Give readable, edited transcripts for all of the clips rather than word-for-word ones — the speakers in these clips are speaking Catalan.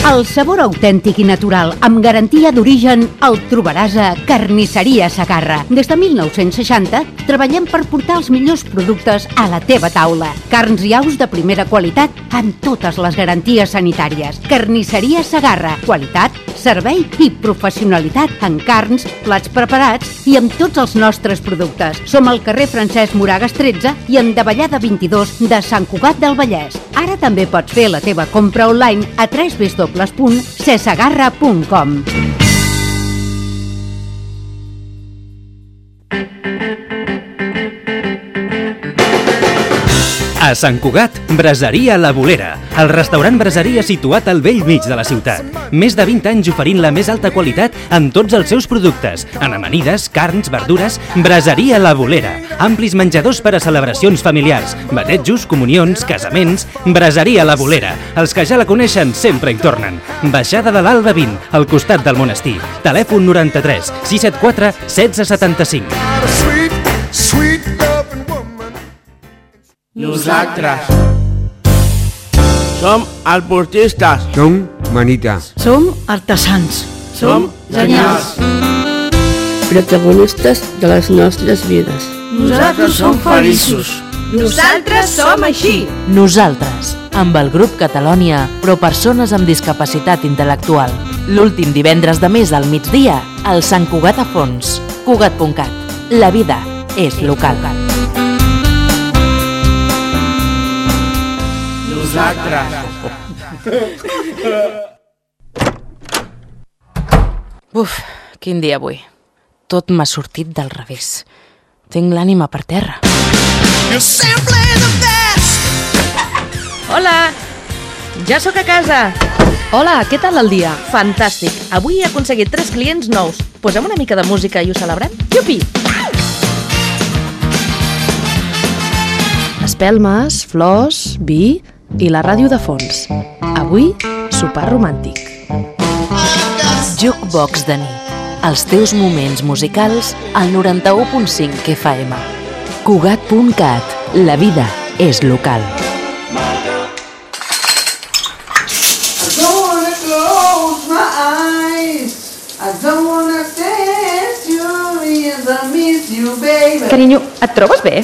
El sabor autèntic i natural, amb garantia d'origen, el trobaràs a Carnisseria Segarra. Des de 1960 treballem per portar els millors productes a la teva taula. Carns i aus de primera qualitat amb totes les garanties sanitàries. Carnisseria Segarra. Qualitat, servei i professionalitat en carns, plats preparats i amb tots els nostres productes. Som al carrer Francesc Moragas 13 i en Davallada 22 de Sant Cugat del Vallès. Ara també pots fer la teva compra online a www.cesegarra.com. A Sant Cugat, Braseria La Bolera, el restaurant braseria situat al bell mig de la ciutat. Més de 20 anys oferint la més alta qualitat en tots els seus productes, en amanides, carns, verdures. Braseria La Bolera, amplis menjadors per a celebracions familiars, batejos, comunions, casaments. Braseria La Bolera, els que ja la coneixen sempre hi tornen. Baixada de l'Alba 20, al costat del monestir. Telèfon 93 674 1675. Nosaltres som alportistes. Som manita. Som artesans. Som genials. Protagonistes de les nostres vides. Nosaltres som feliços. Nosaltres som així. Nosaltres, amb el grup Catalònia, però persones amb discapacitat intel·lectual. L'últim divendres de mes al migdia, al Sant Cugat a Fons. Cugat.cat. La vida és local. Uf, quin dia avui. Tot m'ha sortit del revés. Tinc l'ànima per terra. Hola, ja sóc a casa. Hola, què tal el dia? Fantàstic, avui he aconseguit 3 clients nous. Posem una mica de música i ho celebrem? Iupi! Espelmes, flors, vi i la ràdio de fons. Avui, sopar romàntic. Jukebox de nit. Els teus moments musicals al 91.5 FM. Cugat.cat. La vida és local. Carinyo, et trobes bé?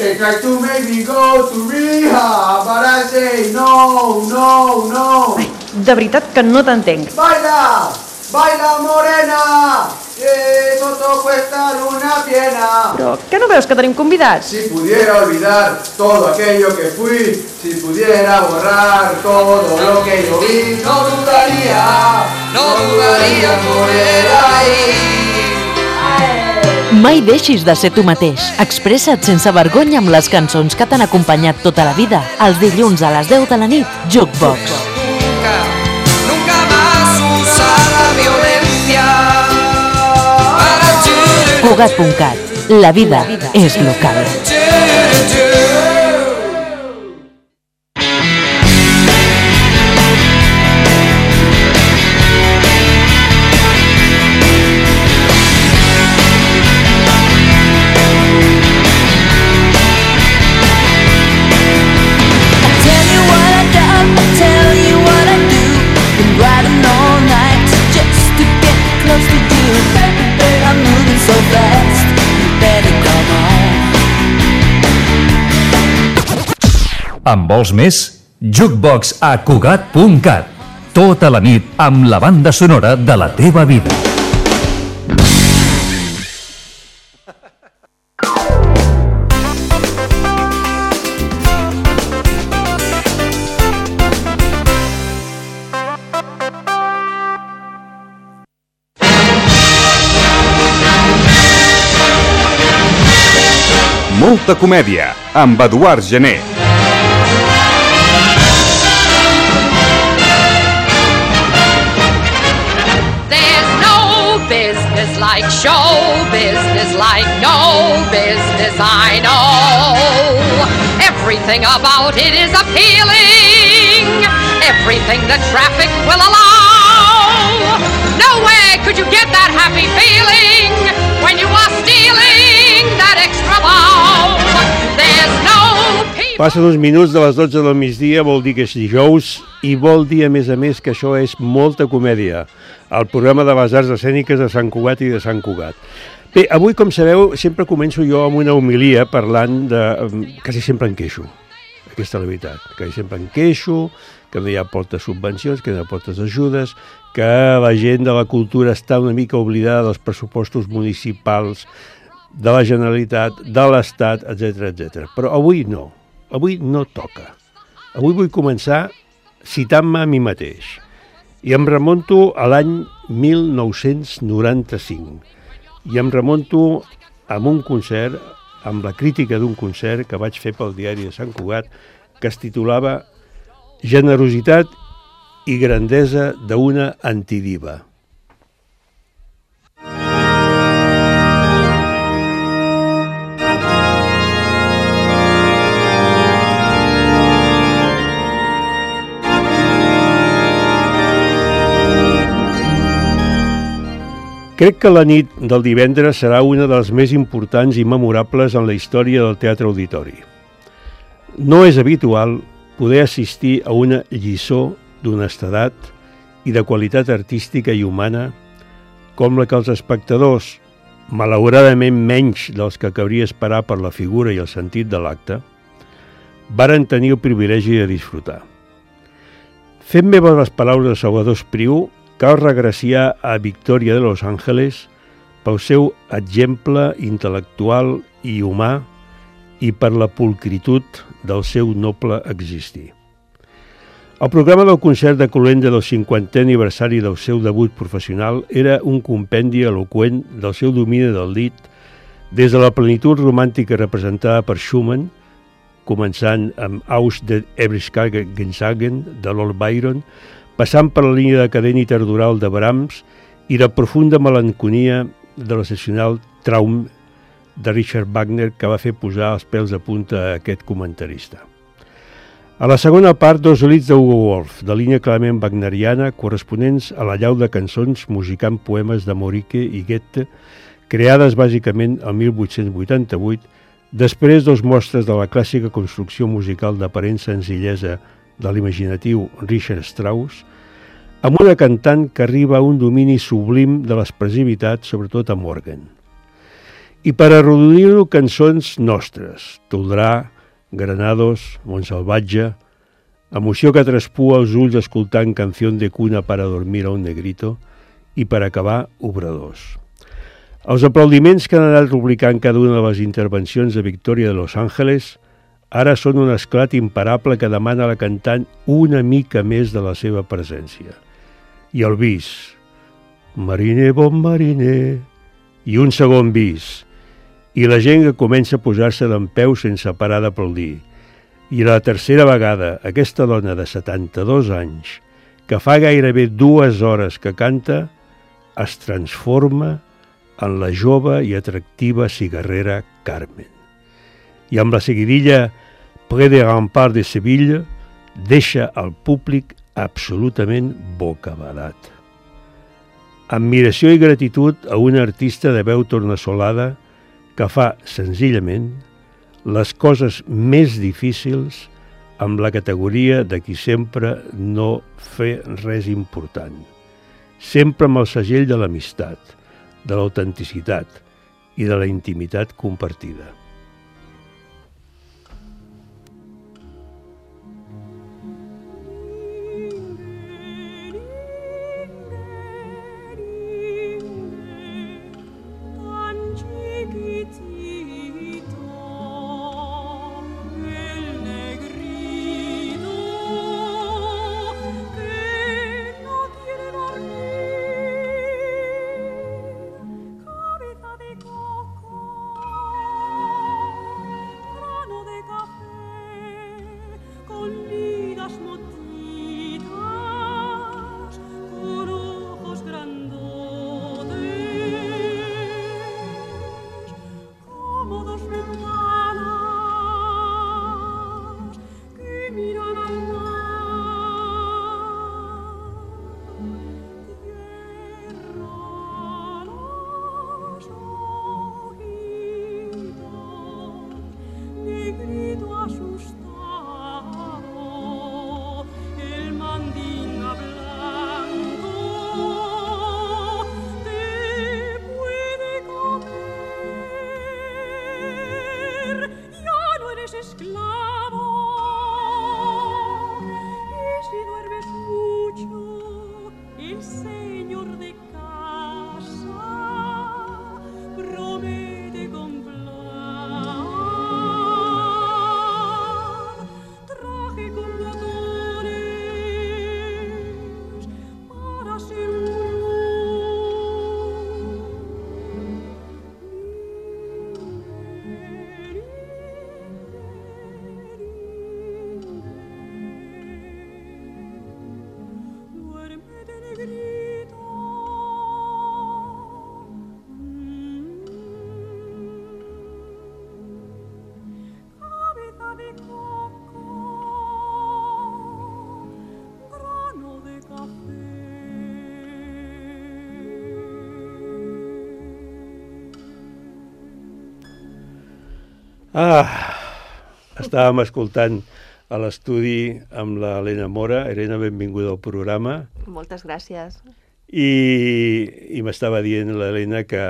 Ai, de veritat que no t'entenc. Baila, baila morena, sotto questa luna piena. Però que no veus que tenim convidats? Si pudiera olvidar todo aquello que fui, si pudiera borrar todo lo que yo vi, no dudaría morena ahí. Mai deixis de ser tu mateix. Expressa't sense vergonya amb les cançons que t'han acompanyat tota la vida. Els dilluns a les 10 de la nit, Jukebox. Nunca más usar la violencia. Cugat.cat. La vida és local. En vols més? Jukebox a Cugat.cat. Tota la nit amb la banda sonora de la teva vida. Molta comèdia, amb Eduard Gené. Like show business, like no business I know. Everything about it is appealing, everything the traffic will allow. Nowhere could you get that happy feeling when you are stealing that extra bow. There's no peace. Passen uns minuts de les 12 del migdia, vol dir que és dijous i vol dir, a més, que això és molta comèdia, el programa de les arts escèniques de Sant Cugat i de Sant Cugat. Bé, avui, com sabeu, sempre començo jo amb una homilia parlant de... Quasi sempre em queixo, aquesta és la veritat, quasi sempre em queixo, que no hi ha portes subvencions, que no hi ha portes ajudes, que la gent de la cultura està una mica oblidada dels pressupostos municipals, de la Generalitat, de l'Estat, etc. Però avui no toca. Avui vull començar citant-me a mi mateix. I em remonto a l'any 1995. I em remonto amb un concert, amb la crítica d'un concert que vaig fer pel diari de Sant Cugat, que es titulava Generositat i grandesa d'una antidiva. Crec que la nit del divendres serà una de les més importants i memorables en la història del Teatre Auditori. No és habitual poder assistir a una lliçó d'honestedat i de qualitat artística i humana com la que els espectadors, malauradament menys dels que cabria esperar per la figura i el sentit de l'acte, varen tenir el privilegi de disfrutar. Fent meves les paraules de Salvador Espriu, cal regraciar a Victoria de Los Ángeles pel seu exemple intel·lectual i humà i per la pulcritud del seu noble existir. El programa del concert de Colenda del 50è aniversari del seu debut professional era un compendi eloqüent del seu domini del dit des de la plenitud romàntica representada per Schumann, començant amb Aus der Ewigkeitsgesang de Lord Byron, passant per la línia decadent i tardoral de Brahms i la profunda melanconia de l'excepcional Traum de Richard Wagner, que va fer posar els pèls de punta a aquest comentarista. A la segona part, dos elits d'Hugo Wolf, de línia clarament wagneriana, corresponents a la llau de cançons musicant poemes de Morike i Goethe, creades bàsicament el 1888, després dos mostres de la clàssica construcció musical d'aparent senzillesa de l'imaginatiu Richard Strauss, amb una cantant que arriba a un domini sublim de l'expressivitat, sobretot a Morgan. I per arrodonir-ho, cançons nostres, Toldrà, Granados, Montsalvatge, emoció que traspua els ulls escoltant Canción de cuna para dormir a un negrito, i per acabar, Obradors. Els aplaudiments que han anat rubricant cada una de les intervencions de Victoria de Los Ángeles ara són un esclat imparable que demana a la cantant una mica més de la seva presència. I el bis, mariner, bon mariner, i un segon bis, i la gent que comença a posar-se dempeus sense parar d'aplaudir. I la tercera vegada, aquesta dona de 72 anys, que fa gairebé 2 hores que canta, es transforma en la jove i atractiva cigarrera Carmen. I amb la seguidilla Près des remparts de Sevilla deixa el públic absolutament bocabadat. Admiració i gratitud a una artista de veu tornassolada que fa, senzillament, les coses més difícils amb la categoria de qui sempre no fa res important. Sempre amb el segell de l'amistat, de l'autenticitat i de la intimitat compartida. Estàvem escoltant a l'estudi amb l'Helena Mora. Helena, benvinguda al programa. Moltes gràcies. I m'estava dient l'Helena que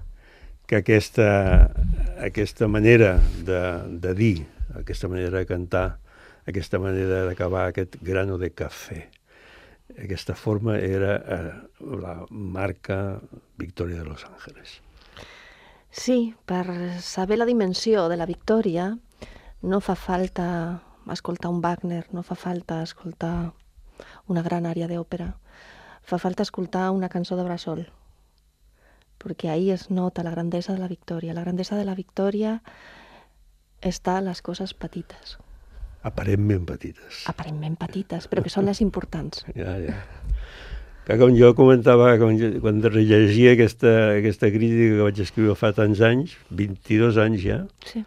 aquesta manera de dir, aquesta manera de cantar, aquesta manera d'acabar aquest grano de cafè, aquesta forma era la marca Victoria de Los Ángeles. Sí, per saber la dimensió de la Victòria no fa falta escoltar un Wagner, no fa falta escoltar una gran àrea d'òpera, fa falta escoltar una cançó de Bressol, perquè ahí es nota la grandesa de la Victòria. La grandesa de la Victòria està a les coses petites. Aparentment petites. Aparentment petites, però que són les importants. Ja. Que com jo comentava, quan rellegia aquesta crítica que vaig escriure fa tants anys, 22 anys ja, sí.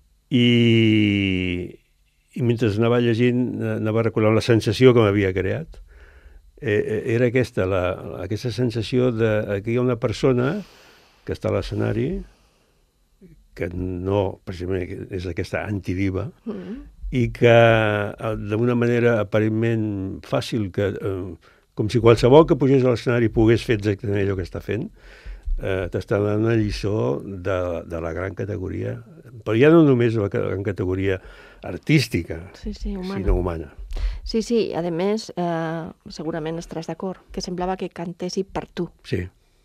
I mentre anava llegint, anava recordant la sensació que m'havia creat. Era aquesta sensació de que hi ha una persona que està a l'escenari, que no, precisament, és aquesta antidiva, i que d'una manera aparentment fàcil, com si qualsevol que pugés a l'escenari pogués fer exactament allò que està fent, t'està donant una lliçó de la gran categoria, però ja no només la gran categoria artística, sinó humana. Sí, a més, segurament estaràs d'acord, que semblava que cantessi per tu. Sí.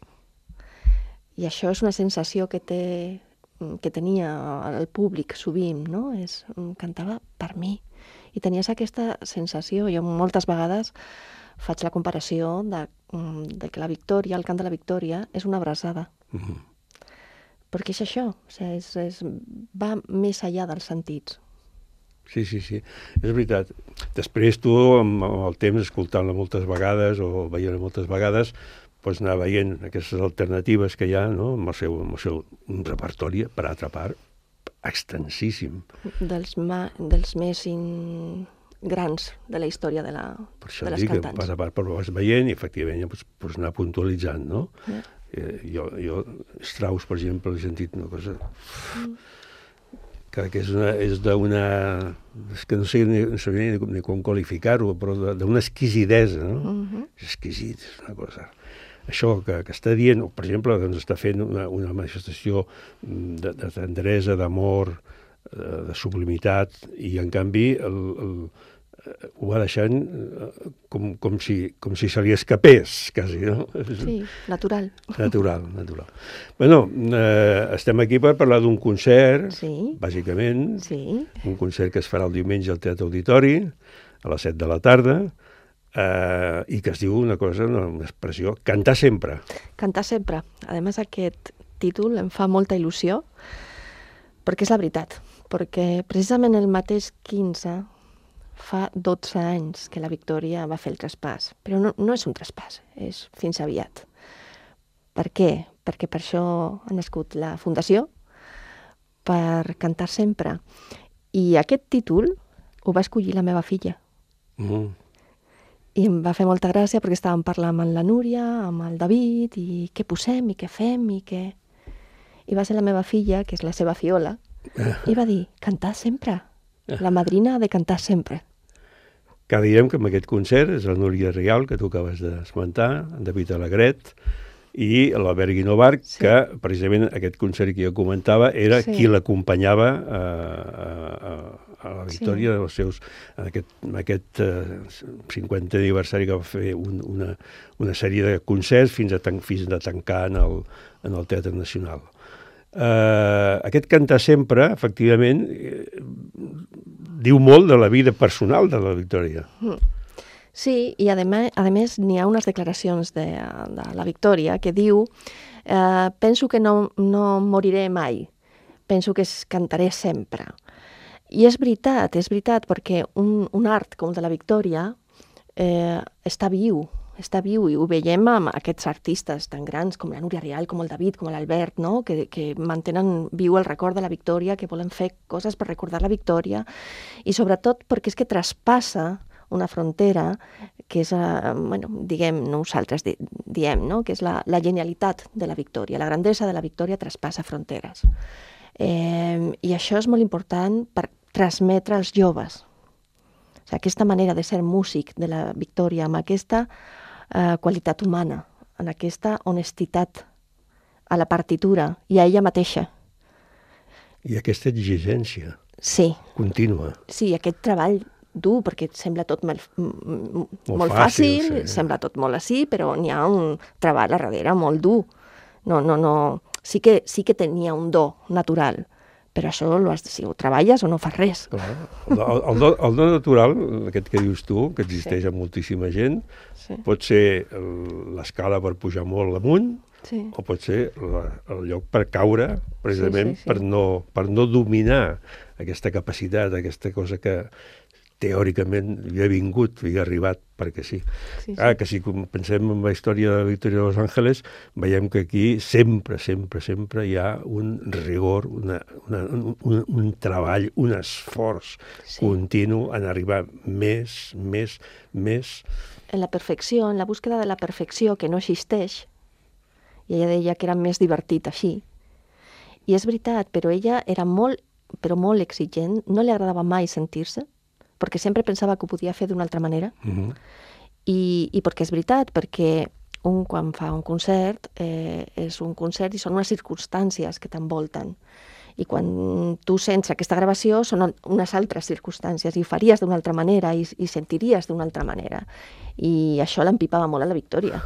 I això és una sensació que tenia el públic sovint, no? Cantava per mi. I tenies aquesta sensació. Jo moltes vegades faig la comparació de que la Victòria, el cant de la Victòria, és una abraçada. Perquè és això, va més enllà dels sentits. Sí, és veritat. Després tu, amb el temps, escoltant-la moltes vegades o veient-la moltes vegades, pots anar veient aquestes alternatives que hi ha, no? amb el seu repertori, per altra part, extensíssim. Dels més grans de la història de les cantants. Per això dic que pas a part, però vas veient i efectivament ja pots anar puntualitzant, no? Jo Strauss, per exemple, he sentit una cosa que és d'una... És que no sé ni com qualificar-ho, però d'una exquisidesa, no? És exquisit, és una cosa... Això que està dient, per exemple, doncs està fent una manifestació de tendresa, d'amor, de sublimitat, i en canvi ho va deixant com si se li escapés, quasi, no? Sí, natural. Natural. Bueno, estem aquí per parlar d'un concert, bàsicament, un concert que es farà el diumenge al Teatre Auditori, a les 7 de la tarda, i que es diu una cosa, una expressió, cantar sempre. Cantar sempre. A més, aquest títol em fa molta il·lusió, perquè és la veritat. Perquè precisament el mateix 15 fa 12 anys que la Victòria va fer el traspàs. Però no és un traspàs, és fins aviat. Per què? Perquè per això ha nascut la Fundació, per cantar sempre. I aquest títol ho va escollir la meva filla. I em va fer molta gràcia perquè estàvem parlant amb la Núria, amb el David, i què posem, i què fem, i què... I va ser la meva filla, que és la seva fiola, i va dir, cantar sempre. La madrina ha de cantar sempre. Que direm que amb aquest concert és la Núria Rial, que tu acabes d'esmentar, en David Alegret, i l'Albert Guinovar, que precisament aquest concert que jo comentava era qui l'acompanyava a la Victòria dels seus, en aquest 50 aniversari que va fer una sèrie de concerts fins a tancar en el Teatre Nacional. Aquest cantar sempre, efectivament, diu molt de la vida personal de la Victòria. Sí, i a més n'hi ha unes declaracions de la Victòria que diu penso que no moriré mai, penso que cantaré sempre. I és veritat, perquè un art com el de la Victòria està viu i ho veiem amb aquests artistes tan grans com la Núria Rial, com el David, com l'Albert, no? que mantenen viu el record de la Victòria, que volen fer coses per recordar la Victòria, i sobretot perquè és que traspassa una frontera que és, nosaltres diem, no? Que és la genialitat de la Victòria, la grandesa de la Victòria traspassa fronteres. I això és molt important per transmetre als joves. O sigui, aquesta manera de ser músic de la Victòria, amb aquesta qualitat humana, en aquesta honestitat a la partitura i a ella mateixa. I aquesta exigència contínua. Sí, aquest treball dur, perquè sembla tot molt fàcil, sembla tot molt així, però n'hi ha un treball a darrere molt dur. No. Sí que tenia un do natural, però això si ho treballes o no fas res. El do natural, aquest que dius tu, que existeix a moltíssima gent, pot ser l'escala per pujar molt amunt, o pot ser el lloc per caure, precisament per no dominar aquesta capacitat, aquesta cosa que teòricament havia vingut, havia arribat perquè sí. Que si pensem en la història de la Victòria de Los Ángeles, veiem que aquí sempre hi ha un rigor, un treball, un esforç continu en arribar més. En la perfecció, en la búsqueda de la perfecció que no existeix, i ella deia que era més divertit així. I és veritat, però ella era molt exigent, no li agradava mai sentir-se, perquè sempre pensava que ho podia fer d'una altra manera. I perquè és veritat, perquè quan fa un concert, és un concert i són unes circumstàncies que t'envolten. I quan tu sents aquesta gravació són unes altres circumstàncies i ho faries d'una altra manera i sentiries d'una altra manera. I això l'empipava molt a la Victòria.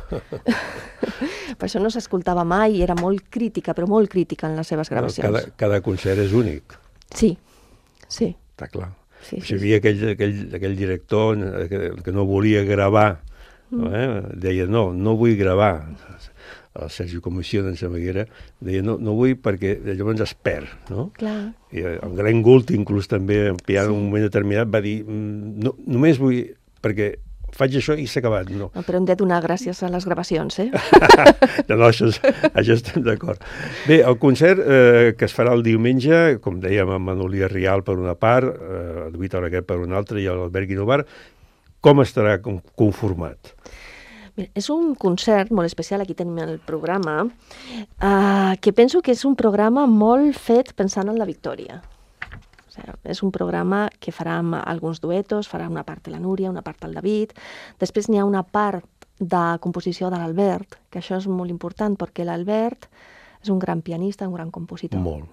Per això no s'escoltava mai i era molt crítica, però molt crítica en les seves gravacions. Cada concert és únic. Sí. Està clar. Hi havia aquell director que no volia gravar, deia no vull gravar. El Sergio Comisión, em sembla que era, deia no vull perquè llavors es perd, no? Clar. I el Glenn Gould inclús també en un moment determinat va dir només vull perquè faig això i s'ha acabat, no. Però hem de donar gràcies a les gravacions, No, això estem d'acord. Bé, el concert que es farà el diumenge, com dèiem, amb Manolí Rial per una part, David Araguet per una altra i l'Albert Guinovar, com estarà conformat? És un concert molt especial, aquí tenim el programa, que penso que és un programa molt fet pensant en la Victòria. O sigui, és un programa que farà amb alguns duetos, farà una part de la Núria, una part del David, després n'hi ha una part de composició de l'Albert, que això és molt important, perquè l'Albert és un gran pianista, un gran compositor. Molt.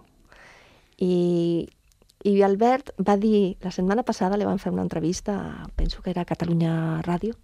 I Albert va dir, la setmana passada li van fer una entrevista, penso que era a Catalunya Ràdio,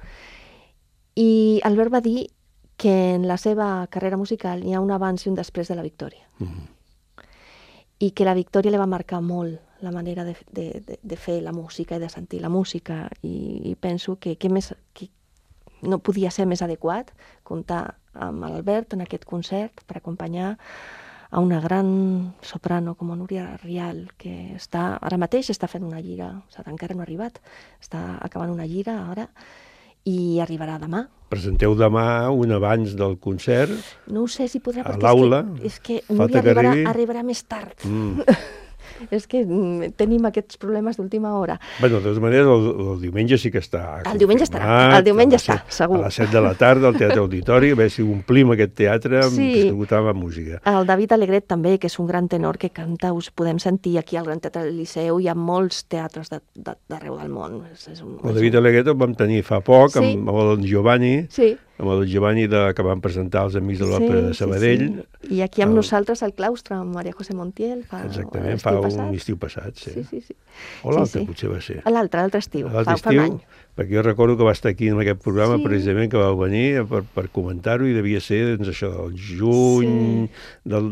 i Albert va dir que en la seva carrera musical hi ha un abans i un després de la Victòria. I que la Victòria li va marcar molt la manera de fer la música i de sentir la música. I penso que no podia ser més adequat comptar amb l'Albert en aquest concert per acompanyar a una gran soprano com Núria Rial, que ara mateix està fent una gira, o sigui, encara no ha arribat, està acabant una gira ara, i arribarà demà. Presenteu demà un abans del concert. No ho sé si podrà, a l'aula. És que Núria arribarà més tard. És que tenim aquests problemes d'última hora. Bé, de totes maneres, el diumenge sí que està El diumenge estarà, segur. A les 7 de la tarda, al Teatre Auditori, a veure si omplim aquest teatre esgotant la música. El David Alegret també, que és un gran tenor que canta, us podem sentir aquí al Gran Teatre del Liceu, hi ha molts teatres d'arreu del món. El David Alegret el vam tenir fa poc amb el Giovanni, que van presentar els Amics de l'Òpera de Sabadell. I aquí amb nosaltres al claustre, amb Maria José Montiel, exactament, fa un estiu passat, sí. O l'altre potser va ser. L'altre estiu, fa un any. Perquè jo recordo que va estar aquí en aquest programa precisament, que vau venir per comentar-ho, i devia ser això del juny del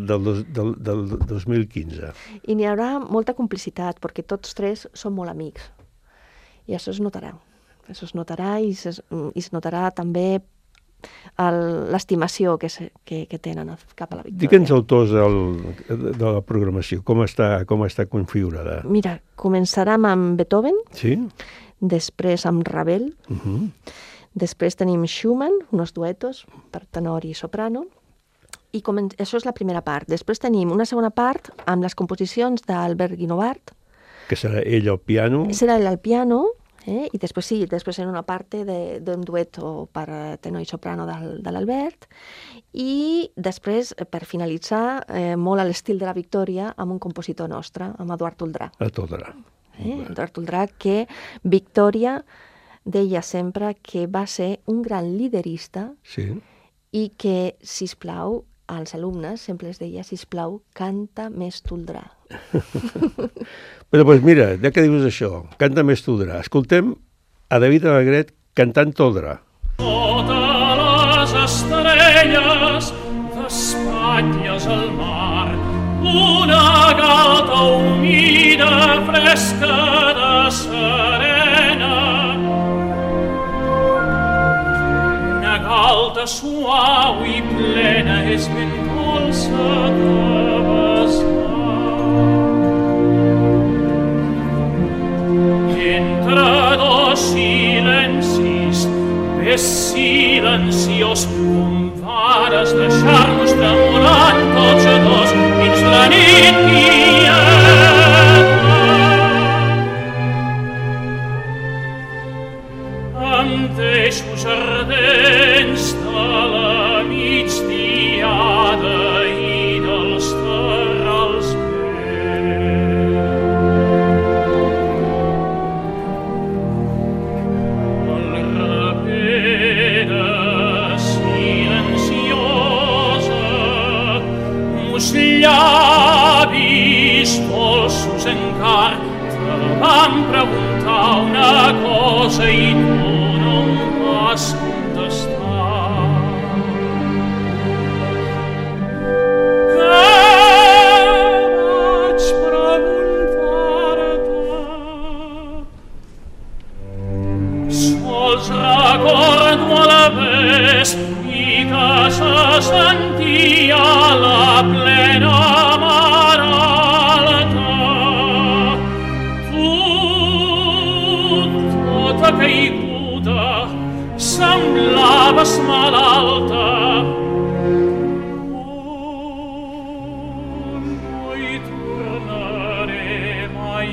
2015. I n'hi haurà molta complicitat, perquè tots tres són molt amics. I això es notarà. Això es notarà i es notarà també l'estimació que tenen cap a la Victòria. Digue'ns autors de la programació, com està configurada? Mira, començarem amb Beethoven, després amb Ravel, després tenim Schumann, unos duetos per tenor i soprano, i això és la primera part. Després tenim una segona part amb les composicions d'Albert Guinovart, que serà ell al piano. Serà ell al piano, I després en una parte d'un dueto per tenor i soprano de l'Albert, i després, per finalitzar, molt a l'estil de la Victòria, amb un compositor nostre, amb Eduard Toldrà. Eduard Toldrà, que Victòria deia sempre que va ser un gran liderista i que, sisplau, als alumnes sempre els deia, sisplau, canta més Toldrà. Però, doncs mira, ja que dius això, canta més Toldrà, escoltem a David Alegret cantant Toldrà. Totes les estrelles d'espatlles al mar, una galta humida, fresca de serena, una galta suau i plena és ben dolça de besar. Entre dos silencis, és silenciós, com vares deixar-nos tremolant tots dos dins la nit quieta. Em deixo jardins de la migdiada i dels terrals llavis dolços encara te van preguntar una cosa i tu no em vas contestar. Què vaig preguntar-te? Sols recordo a la vez i que se sentia la plena caiguda, semblaves malalta. No hi tornaré mai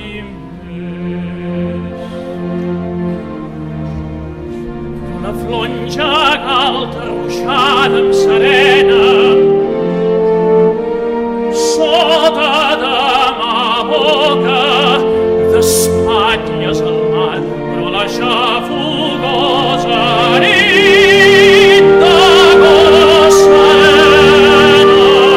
més. Una flonja galta ruixada amb serena, sota de ma boca, d'espatlles al mar, la xafugosa nit de gola serena.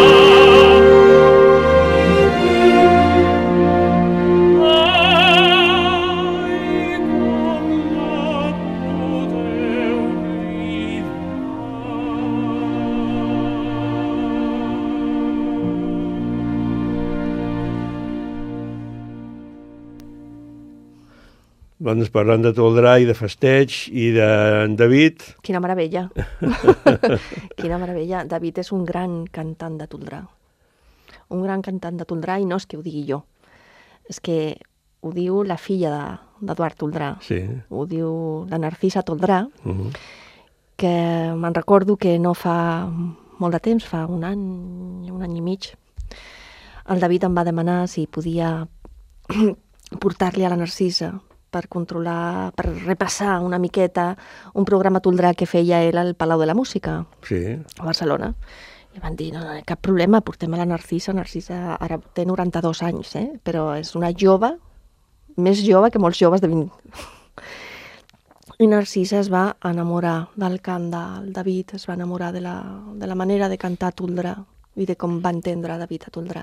Ai, com la podeu oblidar. Doncs parlant de Toldrà i de festeig i d'en David... Quina meravella. Quina meravella. David és un gran cantant de Toldrà. Un gran cantant de Toldrà, i no és que ho digui jo. És que ho diu la filla d'Eduard Toldrà. Sí. Ho diu la Narcisa Toldrà, que me'n recordo que no fa molt de temps, fa un any i mig, el David em va demanar si podia portar-li a la Narcisa per controlar, per repassar una miqueta un programa Toldrà que feia ell al Palau de la Música, a Barcelona. I van dir, no, cap problema, portem a la Narcisa. Narcisa ara té 92 anys, però és una jove, més jove que molts joves de 20. I Narcisa es va enamorar del cant del David, es va enamorar de la manera de cantar Toldrà i de com va entendre David a Toldrà.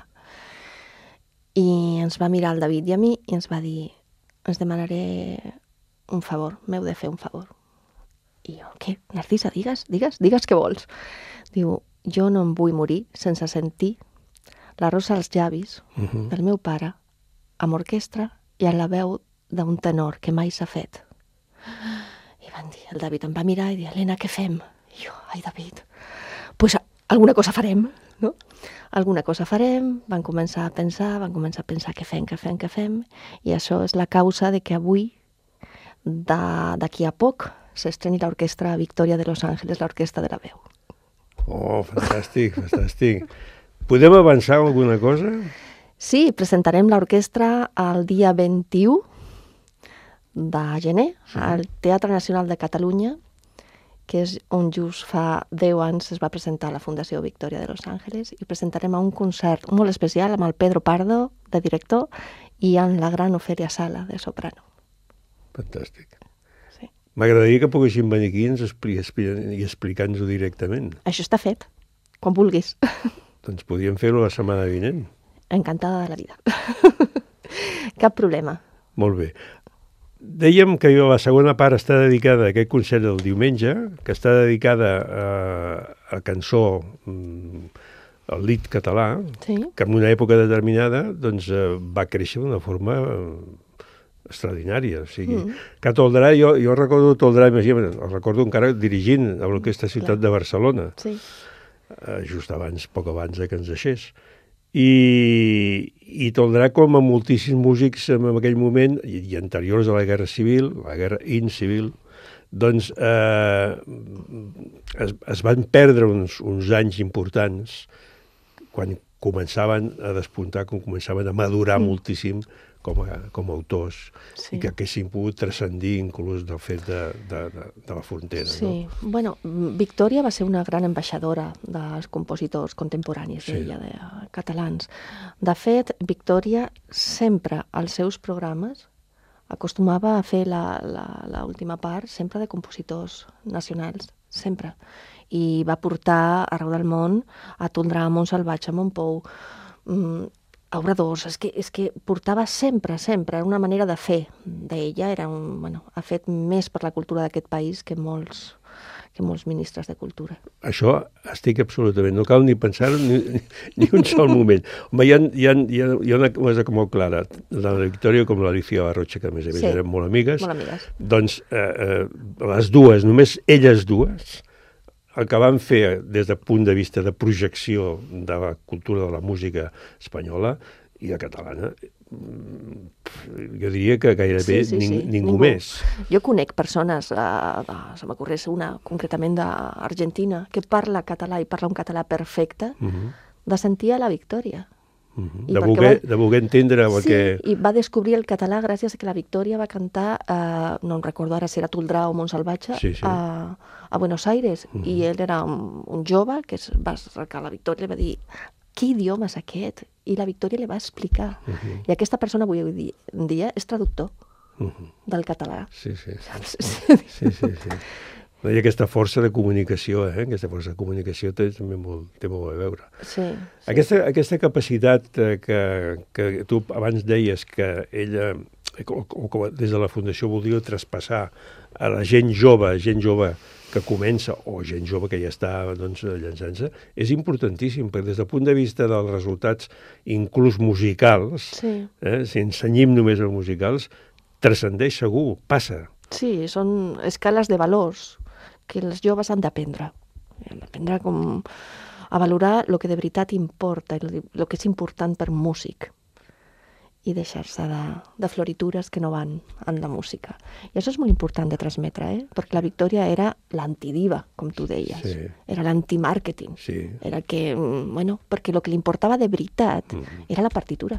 I ens va mirar el David i a mi i ens va dir, ens demanaré un favor, m'heu de fer un favor. I jo, què? Narcisa, digues què vols. Diu, jo no em vull morir sense sentir la rosa als llavis del meu pare amb orquestra i amb la veu d'un tenor que mai s'ha fet. I van dir, el David em va mirar i dir, Helena, què fem? I jo, ai, David, pues alguna cosa farem, no? Alguna cosa farem, van començar a pensar què fem, i això és la causa de que avui, d'aquí a poc, s'estreni l'orquestra Victòria de Los Ángeles, l'orquestra de la veu. Oh, fantàstic, fantàstic. Podem avançar alguna cosa? Sí, presentarem l'orquestra el dia 21 de gener, al Teatre Nacional de Catalunya, que és on just fa 10 anys es va presentar a la Fundació Victòria de Los Ángeles, i presentarem un concert molt especial amb el Pedro Pardo, de director, i amb la gran Ofèlia Sala, de soprano. Fantàstic. Sí. M'agradaria que poguéssim venir aquí i explicar-nos-ho directament. Això està fet, quan vulguis. Doncs podríem fer-ho la setmana vinent. Encantada de la vida. Cap problema. Molt bé. Dèiem que la segona part està dedicada a aquest concert del diumenge, que està dedicada a cançó, al lied català, que en una època determinada doncs, va créixer d'una forma extraordinària. O sigui, que Toldrà, jo recordo Toldrà, el recordo encara dirigint a l'Orquestra Ciutat de Barcelona, just abans, poc abans que ens deixés. I Toldrà, com a moltíssims músics en aquell moment, i anteriors a la Guerra Civil, la Guerra incivil, doncs es van perdre uns anys importants quan començaven a despuntar, quan començaven a madurar moltíssim com a autors, i que haguessin pogut transcendir inclús del fet de la frontera. Sí, bueno, Victòria va ser una gran ambaixadora dels compositors contemporanis d'ella, de catalans. De fet, Victòria sempre als seus programes acostumava a fer l'última part sempre de compositors nacionals, sempre. I va portar arreu del món a Toldrà, a Montsalvatge, a Montpou, a Obradors. És que portava sempre, era una manera de fer d'ella. Ha fet més per la cultura d'aquest país que molts ministres de cultura. Això estic absolutament, no cal ni pensar-ho ni un sol moment. Home, hi ha una cosa molt clara, la Victòria com l'Alicia Barrocha, que a més eren molt amigues. Doncs les dues, només elles dues, el que van fer des del punt de vista de projecció de la cultura de la música espanyola i la catalana, jo diria que gairebé ningú més. Jo conec persones, se m'ocorreix una concretament d'Argentina, que parla català i parla un català perfecte, de sentir a la Victòria. De voler entendre el que... Sí, i va descobrir el català gràcies a que la Victòria va cantar, no em recordo ara si era Toldrà o Montsalvatge, a Buenos Aires, i ell era un jove que va cercar la Victòria i va dir, què idioma és aquest? I la Victòria li va explicar. I aquesta persona avui en dia és traductor del català. Sí. I aquesta força de comunicació, aquesta força de comunicació té molt a veure. Sí. Aquesta capacitat que tu abans deies que ella, des de la Fundació, volia traspassar a la gent jove que comença, o gent jove que ja està llançant-se, és importantíssim, perquè des del punt de vista dels resultats inclús musicals, si ensenyim només els musicals, transcendeix segur, passa. Sí, són escales de valors que els joves han d'aprendre. Han d'aprendre a valorar el que de veritat importa, el que és important per músic, i deixar-se de floritures que no van en la música. I això és molt important de transmetre, perquè la Victòria era l'antidiva, com tu deies. Era l'antimàrqueting. Era que, perquè el que li importava de veritat era la partitura.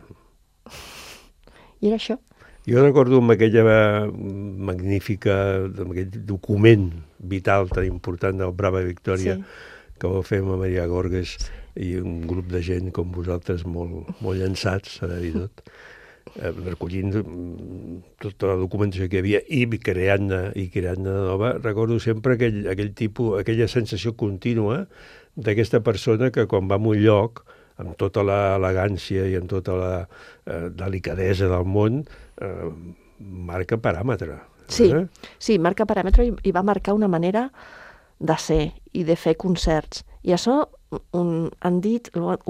I era això. Jo recordo amb aquella magnífica, amb aquell document vital tan important del Brava Victòria, que va fer amb Maria Gorges i un grup de gent com vosaltres molt llançats, s'ha de dir tot, recollint tota la documentació que hi havia i creant-ne nova. Recordo sempre aquella sensació contínua d'aquesta persona que quan va a un lloc, amb tota l'elegància i amb tota la delicadesa del món, marca paràmetre. Sí, marca paràmetre i va marcar una manera de ser i de fer concerts. I això ho han dit,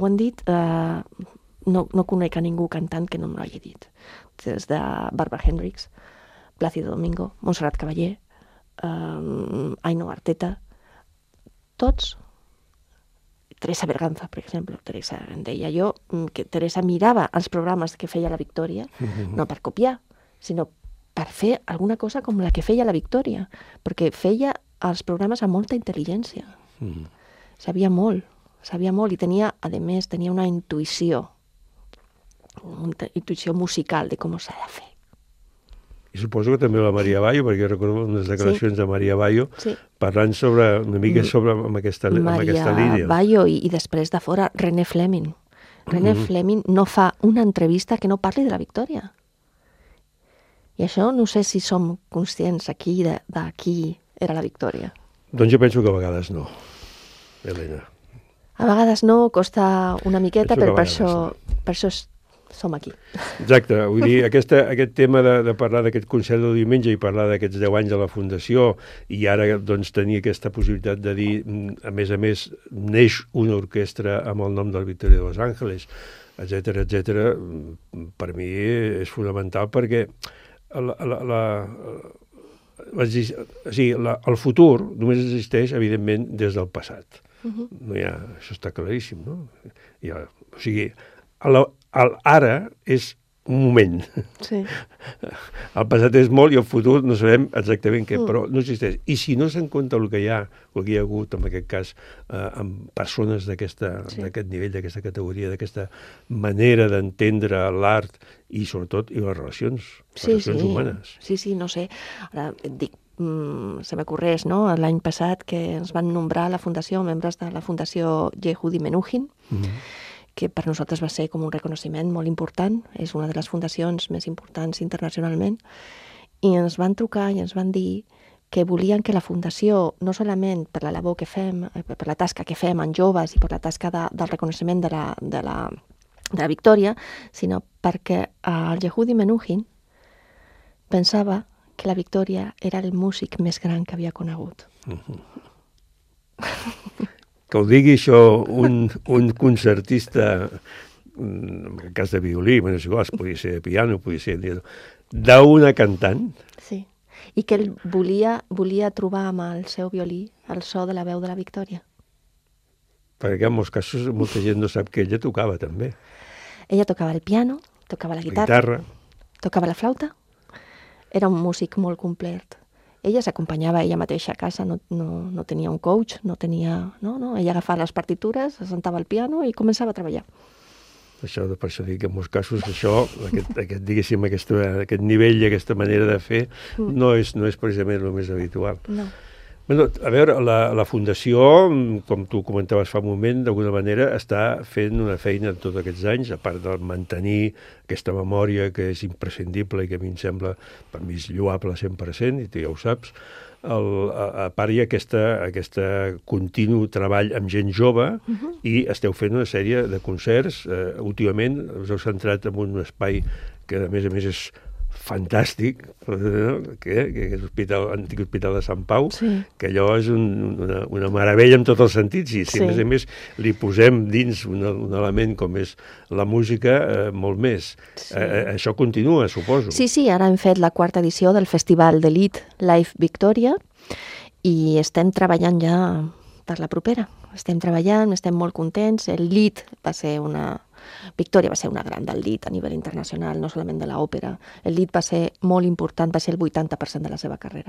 no conec a ningú cantant que no m'ho hagi dit. Des de Barbara Hendricks, Plácido Domingo, Montserrat Caballé, Ainhoa Arteta, tots. Teresa Berganza, per exemple. Teresa em deia jo que Teresa mirava els programes que feia la Victòria, no per copiar, sinó per fer alguna cosa com la que feia la Victòria, perquè feia els programes amb molta intel·ligència. Sabia molt i tenia, a més, una intuïció musical de com s'ha de fer. I suposo que també la Maria Bayo, perquè recordo unes declaracions de Maria Bayo parlant una mica amb aquesta línia. Maria Bayo i després de fora René Fleming. René Fleming no fa una entrevista que no parli de la victòria. I això no sé si som conscients aquí de qui era la victòria. Doncs jo penso que a vegades no, Helena. A vegades no, costa una miqueta, però per això som aquí. Exacte, vull dir, aquest tema de parlar d'aquest concert del diumenge i parlar d'aquests 10 anys de la Fundació i ara doncs tenir aquesta possibilitat de dir, a més, neix una orquestra amb el nom del Victoria de Los Ángeles, etc., per mi és fonamental perquè el futur només existeix, evidentment, des del passat. No hi ha, això està claríssim, no? O sigui, ara és un moment. Sí. El passat és molt i el futur no sabem exactament què, però no existeix. I si no se'n compta el que hi ha hagut, en aquest cas, amb persones d'aquest nivell, d'aquesta categoria, d'aquesta manera d'entendre l'art i, sobretot, i les relacions humanes. Sí, no sé. Ara et dic, se m'ocorreix, no? L'any passat que ens van nombrar la Fundació, membres de la Fundació Yehudi Menuhin, que per nosaltres va ser com un reconeixement molt important, és una de les fundacions més importants internacionalment, i ens van trucar i ens van dir que volien que la Fundació, no solament per la labor que fem, per la tasca que fem en joves i per la tasca del reconeixement de la victòria, sinó perquè el Yehudi Menuhin pensava que la Victòria era el músic més gran que havia conegut. Que ho digui això un concertista, en el cas de violí, bueno, és igual, podia ser de piano, podia ser d'una cantant. Sí, i que ell volia trobar amb el seu violí el so de la veu de la Victòria. Perquè en molts casos molta gent no sap que ella tocava també. Ella tocava el piano, tocava la guitarra, tocava la flauta. Era un músic molt complet. Ella s'acompanyava ella mateixa a casa, no tenia un coach, ella agafava les partitures, se sentava al piano i començava a treballar. Per això dic que en molts casos aquest nivell i aquesta manera de fer no és precisament el més habitual. No. Bueno, a veure, la Fundació, com tu comentaves fa un moment, d'alguna manera està fent una feina tots aquests anys, a part de mantenir aquesta memòria que és imprescindible i que a mi em sembla, per mi és lloable 100%, i tu ja ho saps, a part hi ha aquest continu treball amb gent jove i esteu fent una sèrie de concerts. Últimament us heu centrat en un espai que a més és fantàstic, que és l'antic Hospital de Sant Pau, que allò és una meravella en tots els sentits, i si a més li posem dins un element com és la música, molt més. Això continua, suposo. Sí, ara hem fet la 4ª edició del Festival d'Elite Live Victòria i estem treballant ja per la propera. Estem treballant, estem molt contents. El Lied va ser Victòria va ser una gran del Lied a nivell internacional, no solament de l'òpera. El Lied va ser molt important, va ser el 80% de la seva carrera.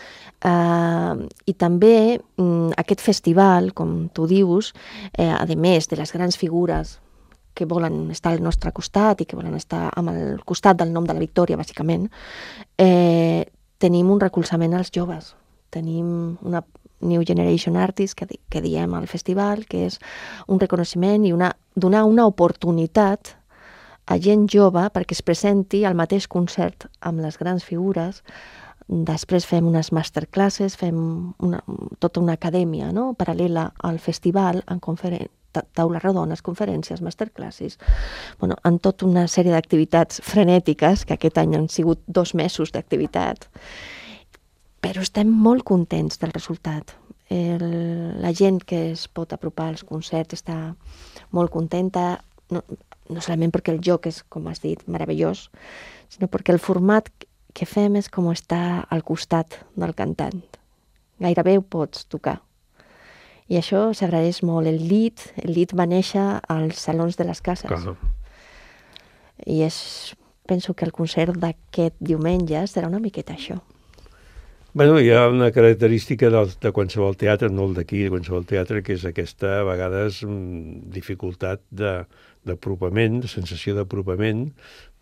I també aquest festival, com tu dius, a més de les grans figures que volen estar al nostre costat i que volen estar al costat del nom de la Victòria, bàsicament, tenim un recolzament als joves. Tenim una New Generation Artist, que diem al festival, que és un reconeixement i donar una oportunitat a gent jove perquè es presenti al mateix concert amb les grans figures. Després fem unes masterclasses, fem tota una acadèmia paral·lela al festival, en taules rodones, conferències, masterclasses, en tota una sèrie d'activitats frenètiques, que aquest any han sigut 2 mesos d'activitat. Però estem molt contents del resultat. La gent que es pot apropar als concerts està molt contenta, no solament perquè el joc és, com has dit, meravellós, sinó perquè el format que fem és com estar al costat del cantant. Gairebé ho pots tocar. I això s'agraeix molt. El Lied va néixer als salons de les cases. Clar. I penso que el concert d'aquest diumenge serà una miqueta això. Bueno, hi ha una característica de qualsevol teatre, no el d'aquí, de qualsevol teatre, que és aquesta, a vegades, dificultat d'apropament, de sensació d'apropament,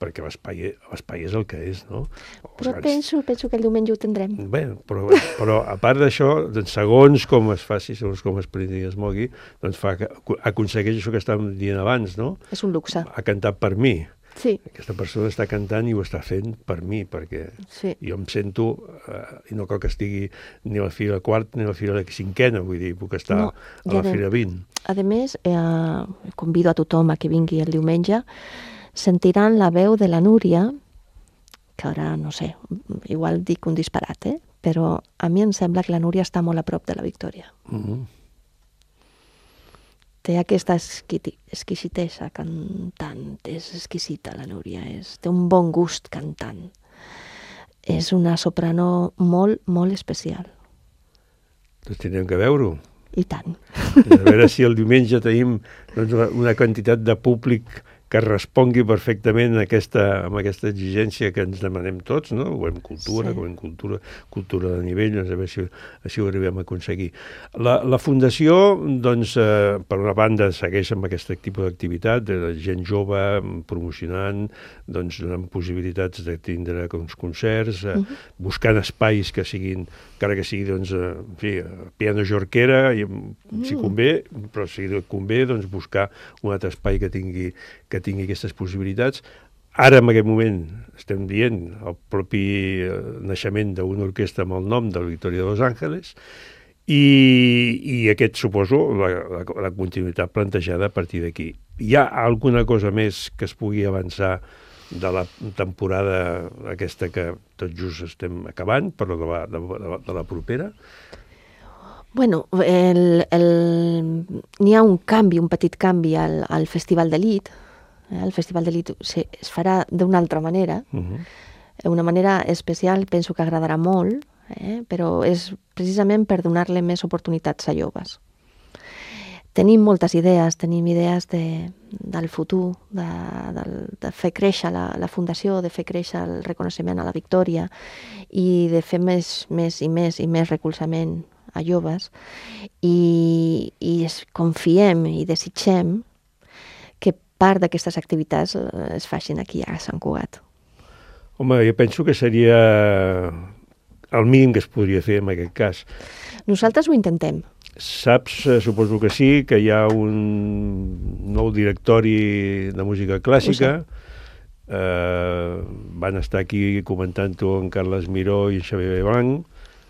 perquè l'espai és el que és, no? Però penso que el diumenge ho tindrem. Bé, però a part d'això, doncs, segons com es faci, segons com es prengui i es mogui, doncs aconsegueix això que estàvem dient abans, no? És un luxe. Ha cantat per mi. Sí. Aquesta persona està cantant i ho està fent per mi, perquè jo em sento, i no cal que estigui ni a la fila quarta ni a la fila cinquena, vull dir, puc estar a la fila 20. A més, convido a tothom a que vingui el diumenge, sentiran la veu de la Núria, que ara, no sé, igual dic un disparat, però a mi em sembla que la Núria està molt a prop de la Victòria. Té aquesta exquisitesa cantant, és exquisita la Núria, té un bon gust cantant. És una soprano molt, molt especial. Doncs tindrem que veure-ho. I tant. A veure si el diumenge tenim una quantitat de públic que respongui perfectament amb aquesta exigència que ens demanem tots, no? Volem cultura, volem cultura de nivell, doncs a veure si ho arribem a aconseguir. La Fundació, doncs, per una banda, segueix amb aquest tipus d'activitat, de gent jove promocionant, doncs, donant possibilitats de tindre uns concerts, buscant espais que siguin, encara que sigui, doncs, en fi, piano jorquera, si convé, però si convé, doncs, buscar un altre espai que tingui aquestes possibilitats. Ara, en aquest moment, estem dient el propi naixement d'una orquestra amb el nom de la Victòria de Los Ángeles i aquest, suposo, la continuïtat plantejada a partir d'aquí. Hi ha alguna cosa més que es pugui avançar de la temporada aquesta que tot just estem acabant, però de la propera? Bueno, n'hi ha un petit canvi al Festival d'Elit. El Festival d'Elit es farà d'una altra manera, una manera especial, penso que agradarà molt, però és precisament per donar-li més oportunitats a joves. Tenim moltes idees, del futur, de fer créixer la Fundació, de fer créixer el reconeixement a la Victòria i de fer més recolzament a joves i confiem i desitgem que part d'aquestes activitats es facin aquí a Sant Cugat. Home, jo penso que seria el mínim que es podria fer en aquest cas. Nosaltres ho intentem. Saps, suposo que sí, que hi ha un nou directori de música clàssica. Van estar aquí comentant-ho en Carles Miró i Xavier Blanc.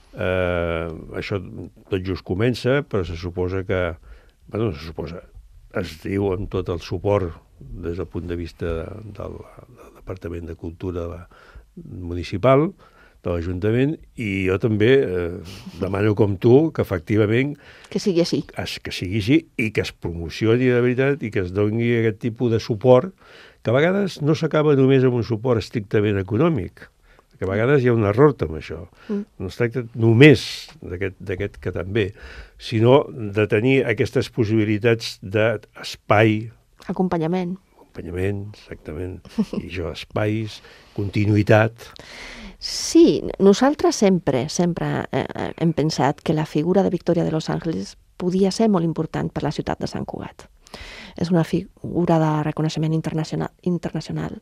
Això tot just comença, però se suposa que... Bueno, se suposa... Es diu amb tot el suport des del punt de vista del Departament de Cultura municipal, de l'Ajuntament, i jo també demano com tu que efectivament... Que sigui així. Que sigui així i que es promocioni de veritat i que es doni aquest tipus de suport, que a vegades no s'acaba només amb un suport estrictament econòmic, que a vegades hi ha un error amb això. No es tracta només d'aquest que també, sinó de tenir aquestes possibilitats d'espai... Acompanyament, exactament. I jo, espais, continuïtat... Sí, nosaltres sempre hem pensat que la figura de Victòria de Los Ángeles podia ser molt important per la ciutat de Sant Cugat. És una figura de reconeixement internacional.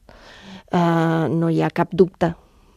No hi ha cap dubte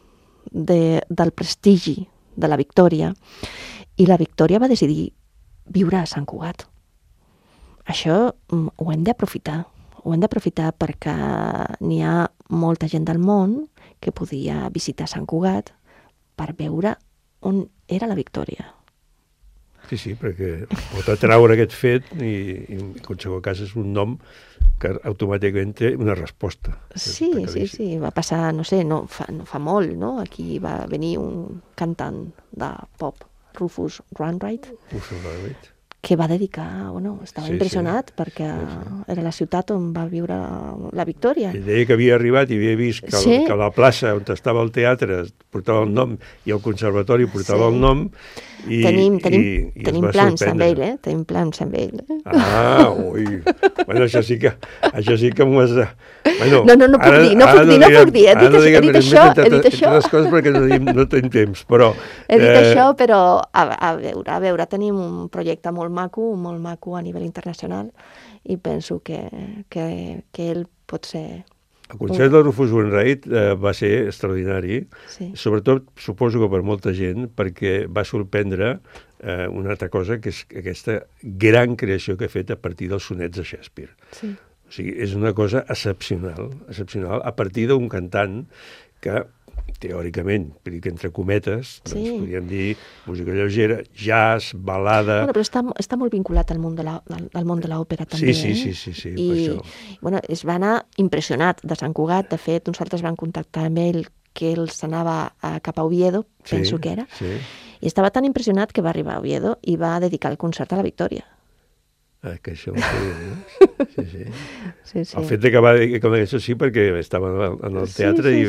del prestigi de la Victòria, i la Victòria va decidir viure a Sant Cugat. Això ho hem d'aprofitar perquè n'hi ha molta gent del món que podia visitar Sant Cugat per veure on era la Victòria. Sí, perquè pot atraure aquest fet i en qualsevol cas és un nom que automàticament té una resposta. Sí, va passar, no sé, no fa molt, no? Aquí va venir un cantant de pop, Rufus Wainwright, que va dedicar, estava impressionat perquè era la ciutat on va viure la Victòria. Ell deia que havia arribat i havia vist que la plaça on estava el teatre portava el nom i el conservatori portava el nom i tenim plans amb ell, Tenim plans amb ell. Ui. Bueno, això sí que m'ho has de... No puc dir. He dit això. Les coses perquè no tenim temps, però... He dit això, però a veure, tenim un projecte molt maco a nivell internacional i penso que ell pot ser El concert del Rufus Wainwright va ser extraordinari, sobretot suposo que per molta gent, perquè va sorprendre una altra cosa, que és aquesta gran creació que ha fet a partir dels sonets de Shakespeare. Sí. O sigui, és una cosa excepcional, a partir d'un cantant que, teòricament, entre cometes, doncs podríem dir música lleugera, jazz, balada... Bueno, però està molt vinculat al món de l'òpera, també. Sí, per això. Bueno, es va anar impressionat de Sant Cugat. De fet, nosaltres vam contactar amb ell, que ell s'anava cap a Oviedo, penso que era, i estava tan impressionat que va arribar a Oviedo i va dedicar el concert a la Victòria. Que això ho sabia, sí. El fet que va dir això sí, perquè estava en el teatre i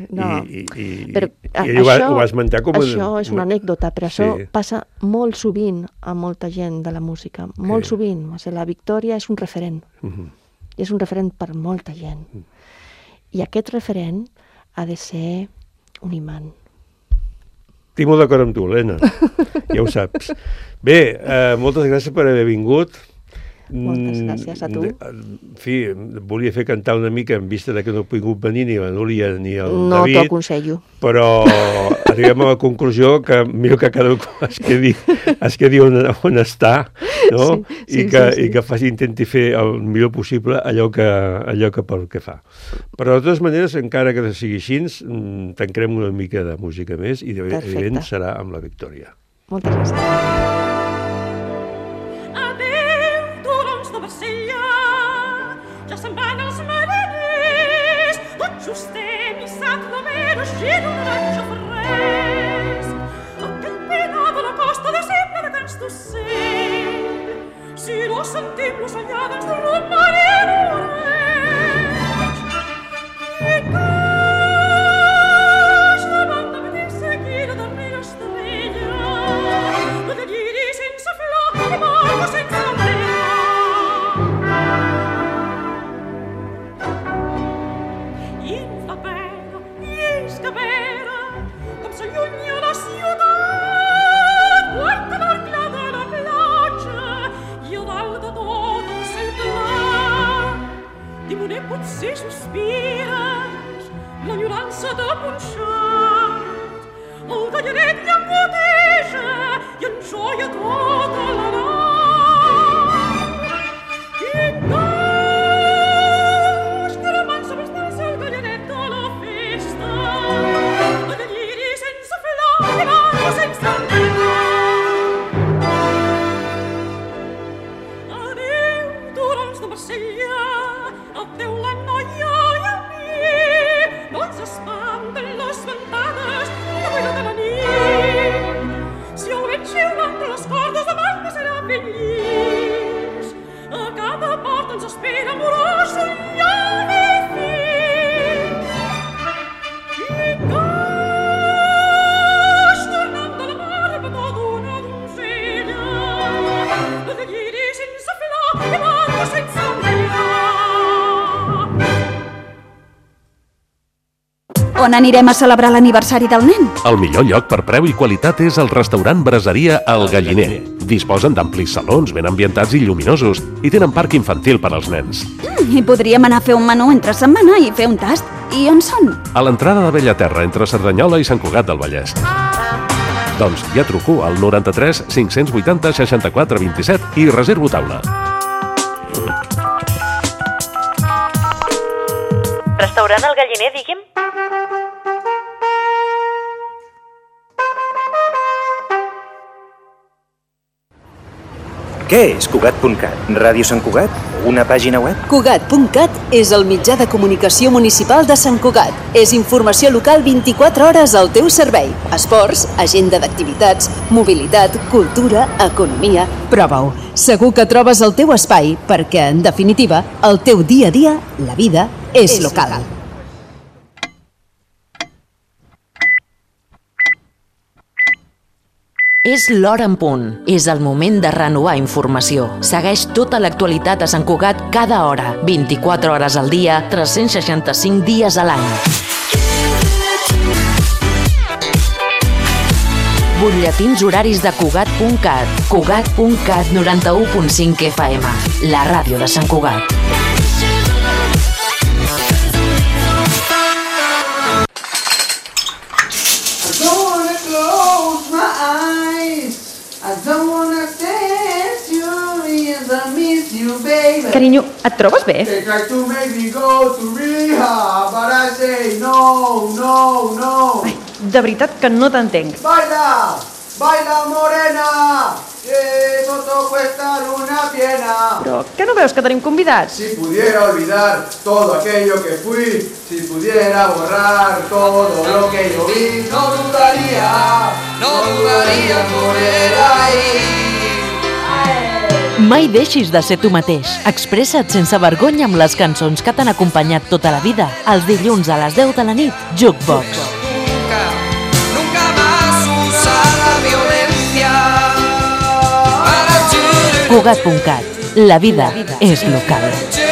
ell ho va esmentar com... Això és una anècdota, però això passa molt sovint a molta gent de la música, molt sovint. La Victòria és un referent, és un referent per molta gent. I aquest referent ha de ser un imant. Estic molt d'acord amb tu, Helena, ja ho saps. Bé, moltes gràcies per haver vingut. Moltes gràcies a tu. En fi, volia fer cantar una mica en vista que no he pogut venir ni la Núria ni el David. No t'ho aconsello. Però arribem a la conclusió que millor que cada un es quedi on està, no? I que intenti fer el millor possible allò que pel que fa. Però de totes maneres, encara que sigui així, tancarem una mica de música més i evidentment serà amb la Victòria. Moltes gràcies. Ja se'n van els mariners, tot justet, missat la mera, gira un ranxo fresc. Aquell pinar de la costa de sempre de cants d'ocell, si no sentim l'ocellades de romaní en oreig. I caix davant de venir seguida darrere estrella, de lliri sense flor i morgo sense ombrella. Potser sospires l'enyorança de Punxat, el gallaret llengoteja i enjoia tota la nau. Quin naix cremant sobre els nals el gallaret de la festa, el lliri sense flor i barro sense neu. Adéu, turons de Marsella, adéu la noia i a mi, no ens espanten les ventades de boira de la nit. Si el vent xiulant de les cordes de mar no serà ben llis, a cada porta ens espera amorós un llavi fi. I caix tornant de la mar el petó d'una donzella, de lliri sense flor i barro sense ombrella. On anirem a celebrar l'aniversari del nen? El millor lloc per preu i qualitat és el restaurant Braseria El Galliner. Disposen d'amplis salons ben ambientats i lluminosos i tenen parc infantil per als nens. I podríem anar a fer un menú entre setmana i fer un tast. I on són? A l'entrada de Bellaterra, entre Cerdanyola i Sant Cugat del Vallès. Doncs ja truco al 93 580 64 27 i reservo taula. Restaurant El Galliner, digui'm? Què és Cugat.cat? Ràdio Sant Cugat? Una pàgina web? Cugat.cat és el mitjà de comunicació municipal de Sant Cugat. És informació local 24 hores al teu servei. Esports, agenda d'activitats, mobilitat, cultura, economia... Prova-ho. Segur que trobes el teu espai perquè, en definitiva, el teu dia a dia, la vida, és local. És l'hora en punt. És el moment de renovar informació. Segueix tota l'actualitat a Sant Cugat cada hora, 24 hores al dia, 365 dies a l'any. Butlletins horaris de Cugat.cat. Cugat.cat 91.5 FM. La ràdio de Sant Cugat. Don't wanna dance you and I miss you, baby. Carinyo, et trobes bé? They try to make me go to rehab, but I say no, no, no. Ai, de veritat que no t'entenc. Baila, baila morena, sotto questa luna piena. Però que no veus que tenim convidats? Si pudiera olvidar todo aquello que fui, si pudiera borrar todo lo que yo vi, no dudaría en volver ahí. Mai deixis de ser tu mateix. Expressa't sense vergonya amb les cançons que t'han acompanyat tota la vida. Els dilluns a les 10 de la nit, Jukebox. Nunca más usar la violencia. Cugat.cat. La vida és local.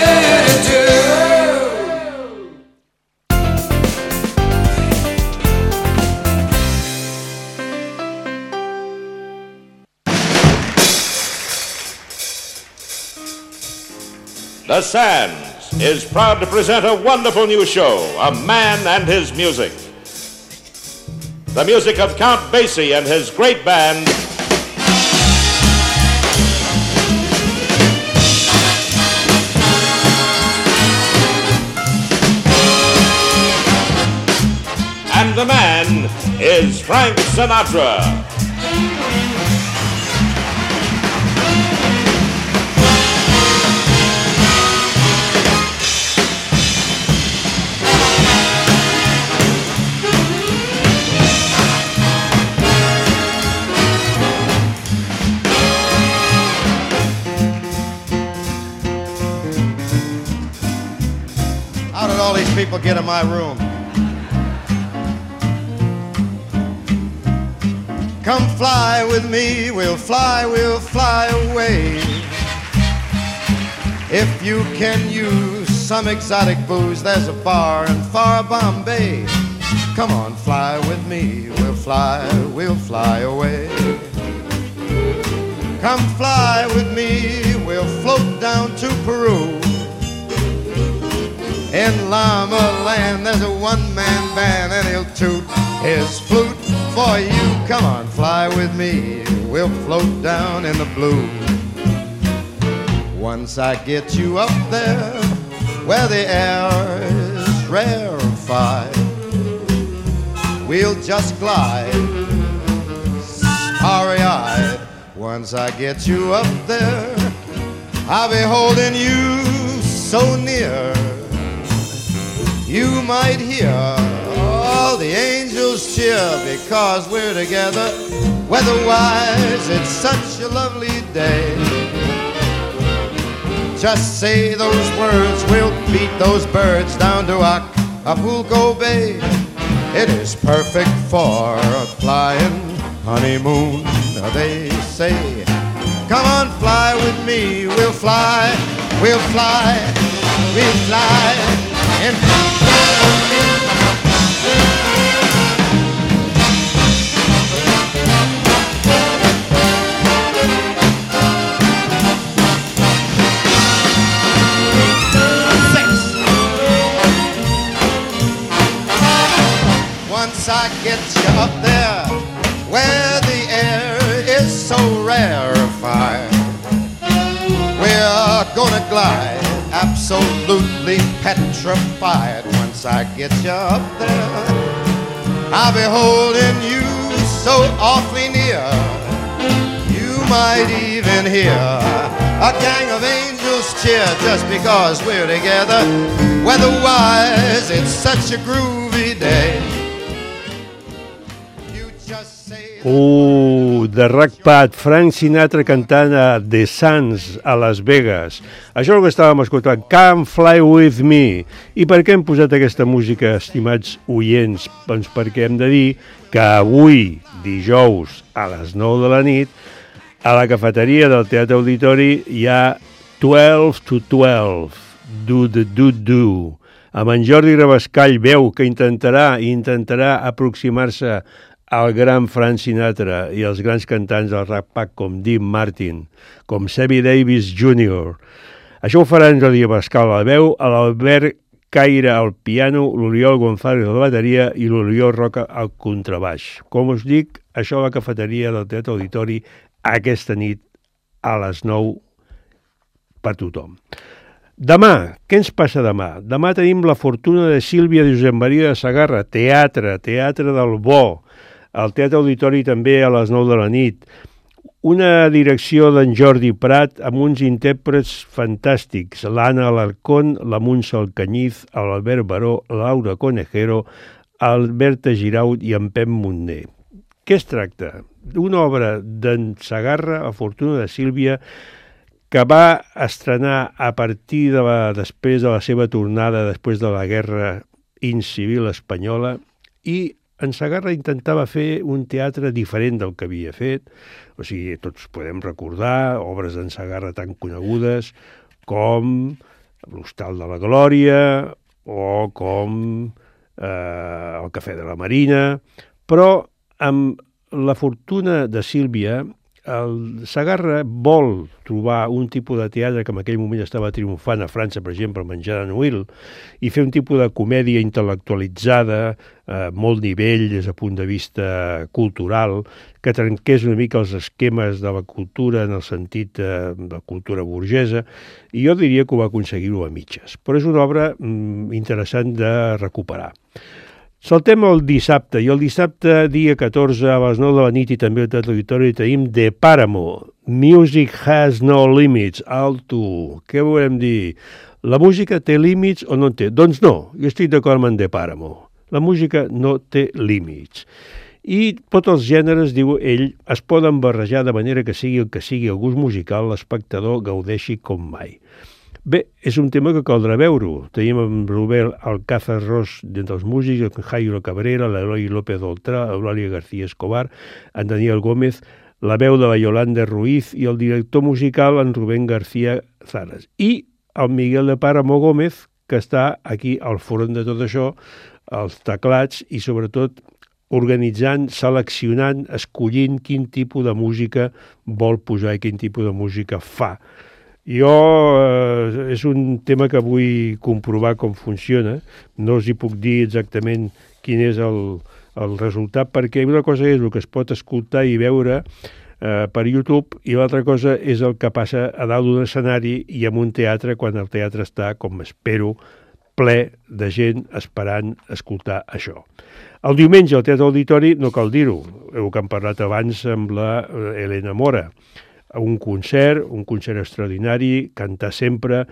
The Sands is proud to present a wonderful new show, A Man and His Music. The music of Count Basie and his great band, and the man is Frank Sinatra. How did all these people get in my room? Come fly with me, we'll fly away. If you can use some exotic booze, there's a bar in far Bombay. Come on, fly with me, we'll fly away. Come fly with me, we'll float down to Peru. In Llama Land, there's a one-man band, and he'll toot his flute for you. Come on, fly with me, we'll float down in the blue. Once I get you up there, where the air is rarefied, we'll just glide, starry-eyed. Once I get you up there, I'll be holding you so near. You might hear all the angels cheer because we're together. Weather-wise, it's such a lovely day. Just say those words, we'll beat those birds down to Acapulco Bay. It is perfect for a flying honeymoon, they say. Come on, fly with me, we'll fly, we'll fly, we'll fly. And once I get you up there, where the air is so rarefied, we're gonna glide, absolutely petrified. Once I get you up there, I'll be holding you so awfully near. You might even hear a gang of angels cheer just because we're together. Weather-wise, it's such a groovy day. The Rackpad, Frank Sinatra cantant a The Sands a Las Vegas. Això és el que estàvem escoltant, Come Fly With Me. I per què hem posat aquesta música, estimats oients? Doncs perquè hem de dir que avui, dijous, a les 9 de la nit, a la cafeteria del Teatre Auditori hi ha 12 to 12, Do, amb en Jordi Rabascall, veu que intentarà aproximar-se al gran Frank Sinatra i els grans cantants del Rat Pack com Dean Martin, com Sammy Davis Jr. Això ho farà en Jordi Rabascall a la veu, a l'Albert Caire al piano, l'Oriol González a la bateria i l'Oriol Roca al contrabaix. Com us dic, això a la cafeteria del Teatre Auditori aquesta nit a les 9 per tothom. Demà, què ens passa demà? Demà tenim La fortuna de Sílvia de Josep Maria de Sagarra, teatre del bo, al Teatre Auditori també a les 9 de la nit. Una direcció d'en Jordi Prat amb uns intèrprets fantàstics, l'Anna Alarcón, la Muntsa Alcañiz, l'Albert Baró, Laura Conejero, Alberta Giraud i en Pep Montner. Què es tracta? D'una obra d'en Sagarra, La fortuna de Sílvia, que va estrenar a partir després de la seva tornada després de la Guerra Incivil espanyola, i en Sagarra intentava fer un teatre diferent del que havia fet. O sigui, tots podem recordar obres d'en Sagarra tan conegudes com L'Hostal de la Glòria o com El Cafè de la Marina, però amb La fortuna de Sílvia el Sagarra vol trobar un tipus de teatre que en aquell moment estava triomfant a França, per exemple, Menjar de Noël, i fer un tipus de comèdia intel·lectualitzada, molt nivell des del punt de vista cultural, que trenqués una mica els esquemes de la cultura en el sentit de la cultura burgesa, i jo diria que ho va aconseguir-ho a mitges. Però és una obra interessant de recuperar. Saltem el dissabte, i el dissabte, dia 14, a les 9 de la nit, i també al Teatre Auditori, tenim The Páramo, Music Has No Limits, alto. Què volem dir? La música té límits o no en té? Doncs no, jo estic d'acord amb en The Páramo. La música no té límits. I tots els gèneres, diu ell, es poden barrejar de manera que sigui el que sigui el gust musical, l'espectador gaudeixi com mai. Bé, és un tema que caldrà veure-ho. Tenim en Robert Alcázar Ros d'entre els músics, en Jairo Cabrera, l'Eloi López Oltra, Eulàlia García Escobar, en Daniel Gómez, la veu de la Yolanda Ruiz i el director musical, en Rubén García Zaras. I el Miguel de Páramo Gómez, que està aquí al front de tot això, els teclats i sobretot organitzant, seleccionant, escollint quin tipus de música vol posar i quin tipus de música fa. Jo és un tema que vull comprovar com funciona. No us hi puc dir exactament quin és el resultat, perquè una cosa és el que es pot escoltar i veure per YouTube i l'altra cosa és el que passa a dalt d'un escenari i en un teatre quan el teatre està, com espero, ple de gent esperant escoltar això. El diumenge al Teatre Auditori, no cal dir-ho, que hem parlat abans amb la Elena Mora, un concert extraordinari, cantar sempre,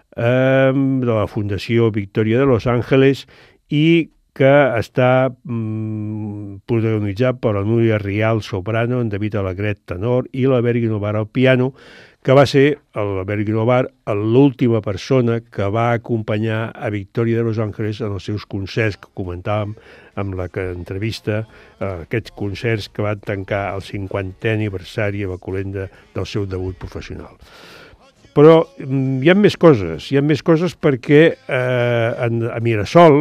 de la Fundació Victoria de Los Ángeles, i que està protagonitzat per la Núria Rial, soprano, en David Alegret, tenor, i l'Albert Guinovar al piano, que va ser l'Albert Guinovar l'última persona que va acompanyar a Victoria de Los Ángeles en els seus concerts que comentàvem amb la entrevista, aquests concerts que van tancar el 50è aniversari a Bacolenda del seu debut professional. Però hi ha més coses perquè a Mirasol,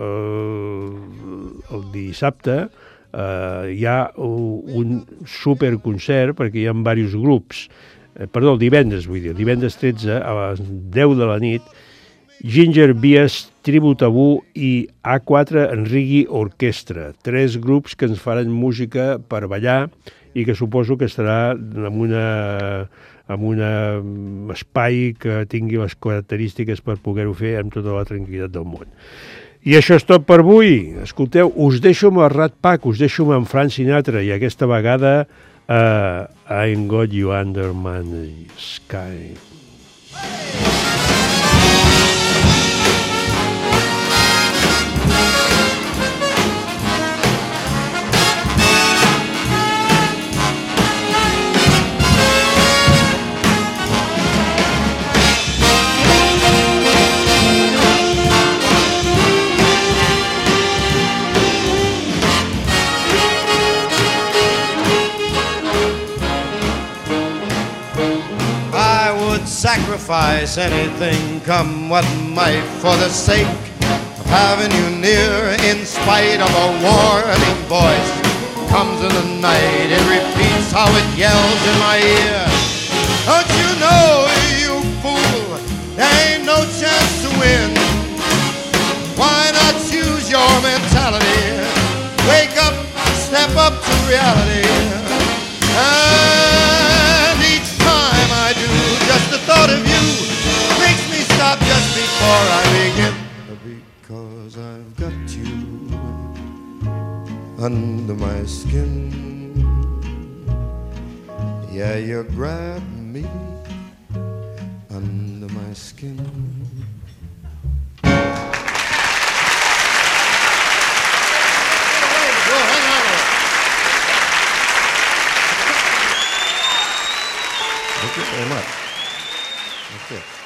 el dissabte, hi ha un superconcert perquè hi ha diversos grups. El divendres 13 a les 10 de la nit, Ginger Bias, Tribu Tabú i A4 Enrigui Orquestra, 3 grups que ens faran música per ballar i que suposo que estarà en un espai que tingui les característiques per poder-ho fer amb tota la tranquil·litat del món. I això és tot per avui. Escolteu, us deixo amb el Rat Pack, us deixo amb Frank Sinatra i aquesta vegada I Ain't Got You Under My Sky. Sacrifice anything, come what might, for the sake of having you near. In spite of a warning voice comes in the night, it repeats how it yells in my ear. Don't you know, you fool, there ain't no chance to win. Why not choose your mentality? Wake up, step up to reality. under my skin. Yeah, you grab me under my skin. Thank you very much. That's it.